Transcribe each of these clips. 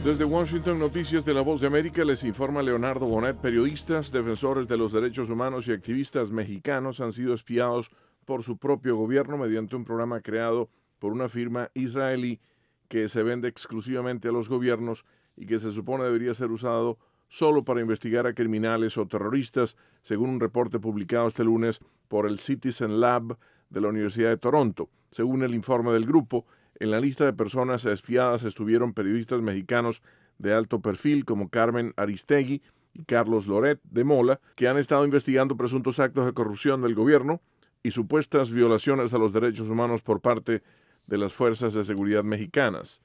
Desde Washington, Noticias de la Voz de América, les informa Leonardo Bonet. Periodistas, defensores de los derechos humanos y activistas mexicanos han sido espiados por su propio gobierno mediante un programa creado por una firma israelí que se vende exclusivamente a los gobiernos y que se supone debería ser usado solo para investigar a criminales o terroristas, según un reporte publicado este lunes por el Citizen Lab de la Universidad de Toronto. Según el informe del grupo, en la lista de personas espiadas estuvieron periodistas mexicanos de alto perfil como Carmen Aristegui y Carlos Loret de Mola, que han estado investigando presuntos actos de corrupción del gobierno y supuestas violaciones a los derechos humanos por parte de las fuerzas de seguridad mexicanas.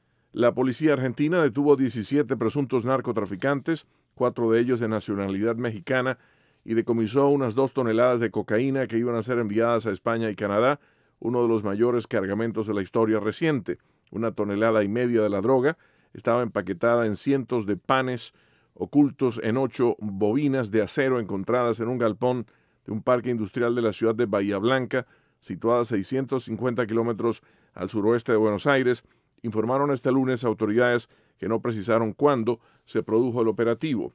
La policía argentina detuvo 17 presuntos narcotraficantes, 4 de ellos de nacionalidad mexicana, y decomisó unas 2 toneladas de cocaína que iban a ser enviadas a España y Canadá, uno de los mayores cargamentos de la historia reciente. 1,5 toneladas de la droga estaba empaquetada en cientos de panes ocultos en 8 bobinas de acero encontradas en un galpón de un parque industrial de la ciudad de Bahía Blanca, situada a 650 kilómetros al suroeste de Buenos Aires, informaron este lunes autoridades que no precisaron cuándo se produjo el operativo.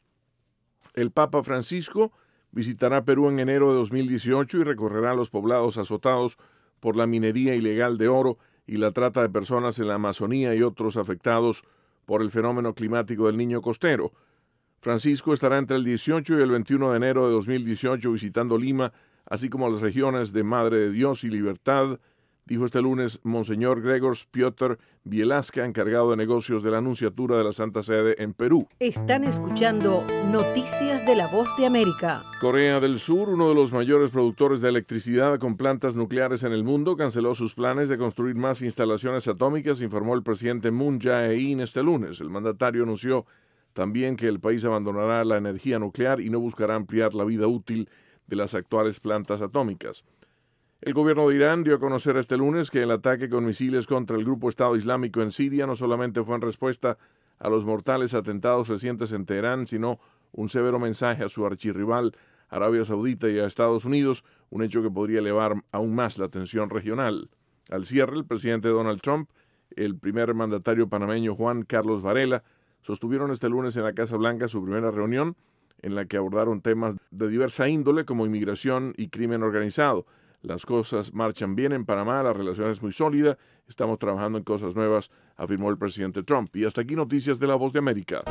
El Papa Francisco visitará Perú en enero de 2018 y recorrerá los poblados azotados por la minería ilegal de oro y la trata de personas en la Amazonía y otros afectados por el fenómeno climático del Niño Costero. Francisco estará entre el 18 y el 21 de enero de 2018 visitando Lima, así como las regiones de Madre de Dios y Libertad, dijo este lunes Monseñor Gregors Piotr Bielasca, encargado de negocios de la Nunciatura de la Santa Sede en Perú. Están escuchando Noticias de la Voz de América. Corea del Sur, uno de los mayores productores de electricidad con plantas nucleares en el mundo, canceló sus planes de construir más instalaciones atómicas, informó el presidente Moon Jae-in este lunes. El mandatario anunció también que el país abandonará la energía nuclear y no buscará ampliar la vida útil de las actuales plantas atómicas. El gobierno de Irán dio a conocer este lunes que el ataque con misiles contra el grupo Estado Islámico en Siria no solamente fue en respuesta a los mortales atentados recientes en Teherán, sino un severo mensaje a su archirrival Arabia Saudita y a Estados Unidos, un hecho que podría elevar aún más la tensión regional. Al cierre, el presidente Donald Trump, el primer mandatario panameño Juan Carlos Varela, sostuvieron este lunes en la Casa Blanca su primera reunión en la que abordaron temas de diversa índole como inmigración y crimen organizado. Las cosas marchan bien en Panamá, la relación es muy sólida, estamos trabajando en cosas nuevas, afirmó el presidente Trump. Y hasta aquí Noticias de la Voz de América.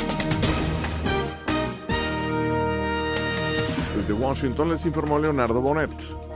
Desde Washington les informó Leonardo Bonet.